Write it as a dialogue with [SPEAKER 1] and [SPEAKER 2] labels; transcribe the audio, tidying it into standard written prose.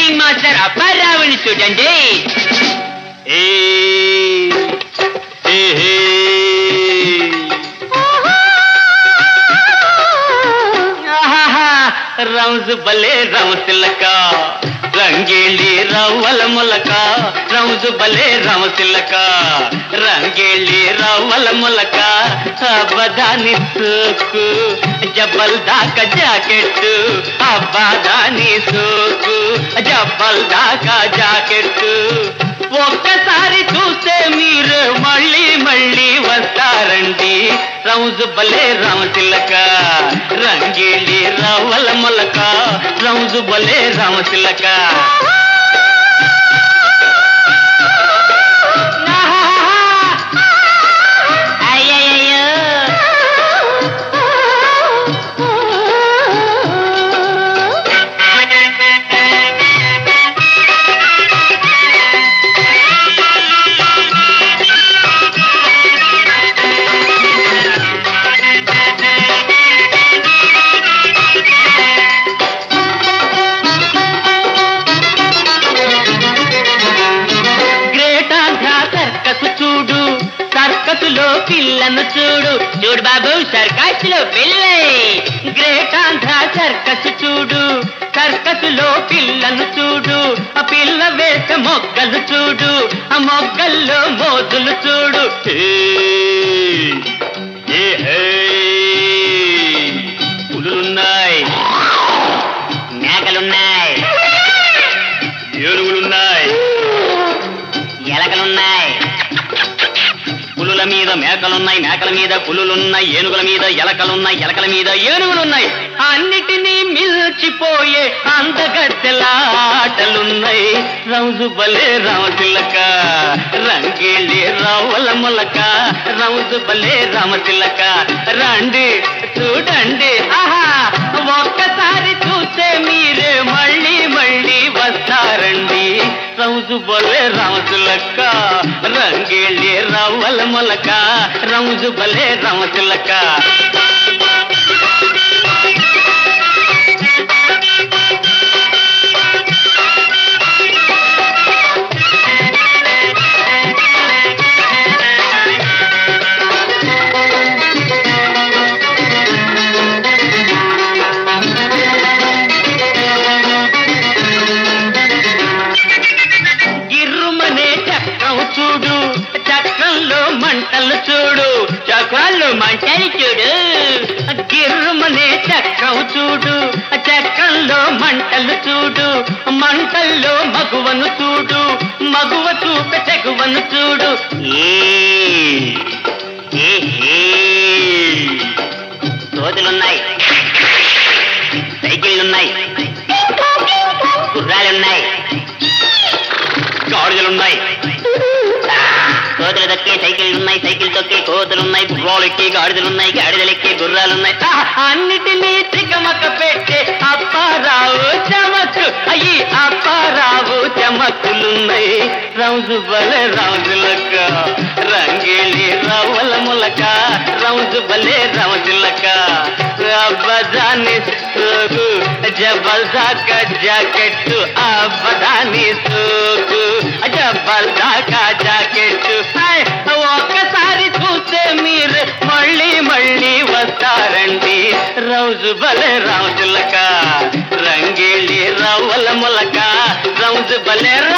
[SPEAKER 1] Driving master అప్పారావుని చూడండి. రౌజు బలే రౌసిల్లక రంగేళి రవ్వల మొలక రౌజు బలే రౌసిల్లక రంగేళి రవ్వల మొలక అబ్బదాని సోకు జబ్బల్ దాకా జాకెట్టు అబ్బదాని సోకు జబ్బల్ దాకా జాకెట్టు ఒక్కసారి చూస్తే మీరు మళ్ళీ మళ్ళీ వస్తారండి. రౌజు బలే రామచిల్లక రంగేళి రవ్వల మొలక రౌజు బలే రామచిల్లక. సర్కసులో పిల్లను చూడు చూడు బాబు సర్కసులో పిల్లై. గ్రేట్ ఆంధ్ర సర్కసు చూడు సర్కసులో పిల్లను చూడు ఆ పిల్ల వేస మొగ్గలు చూడు ఆ మొగ్గల్లో మోజులు చూడు. పులులున్నాయి, మేకలున్నాయి, ఏనుగులున్నాయి, ఎలకలున్నాయి. పులుల మీద మేకలున్నాయి, మేకల మీద పులులున్నాయి, ఏనుగుల మీద ఎలకలున్నాయి, ఎలకల మీద ఏనుగులున్నాయి. అన్నిటినీ మిల్చిపోయే అందగత్తెలాటలున్నాయి. రౌజు బలే రామచిల్లక రంగేళి రవ్వల మొలక రౌజు బలే రామచిల్లక. రండి చూడండి, ఆహా ఒక్కసారి చూస్తే మీరే మళ్ళీ మళ్ళీ వస్తారండి. రౌజు బలే రామచిల్లక రంగేళి రవ్వల మొలక రౌజు బలే రామచిల్లక. చూడు చక్రంలో మంటలు చూడు చక్రాల్లో మంటలు చూడు గిర్రుమనే చక్రం చూడు చక్రంలో మంటలు చూడు మంటల్లో మగువను చూడు మగువ చూపే తెగువను చూడు. సోదులున్నాయి, సైకిళ్ళున్నాయి, గుర్రాలున్నాయి, గాడిదలున్నాయి, కోతులు దక్కే సైకిళ్ళున్నాయి, సైకిల్ తొక్కే కోతులున్నాయి, గుర్రాలు ఎక్కే గాడిదలున్నాయి, గాడిదలు ఎక్కే గుర్రాలున్నాయి. అన్నిటినీ తికమక పెట్టే అప్పారావు చమకు అయ్యి అప్పారావు చమకులున్నాయి. రౌజు బలే రామచిల్లక రంగేళి రవ్వల మొలక రౌజు బలే రామచిల్లక. అబ్బదాని సోకు జబ్బల్ దాకా జాకెట్టు అబ్బదాని సోకు జబ్బల్ దాకా జాకెట్టు. ఒక్కసారి చూస్తే మీరు మళ్ళీ మళ్ళీ వస్తారండి. రౌజు బలే రామచిల్లక రంగేళి రవ్వల మొలక రౌజు బలే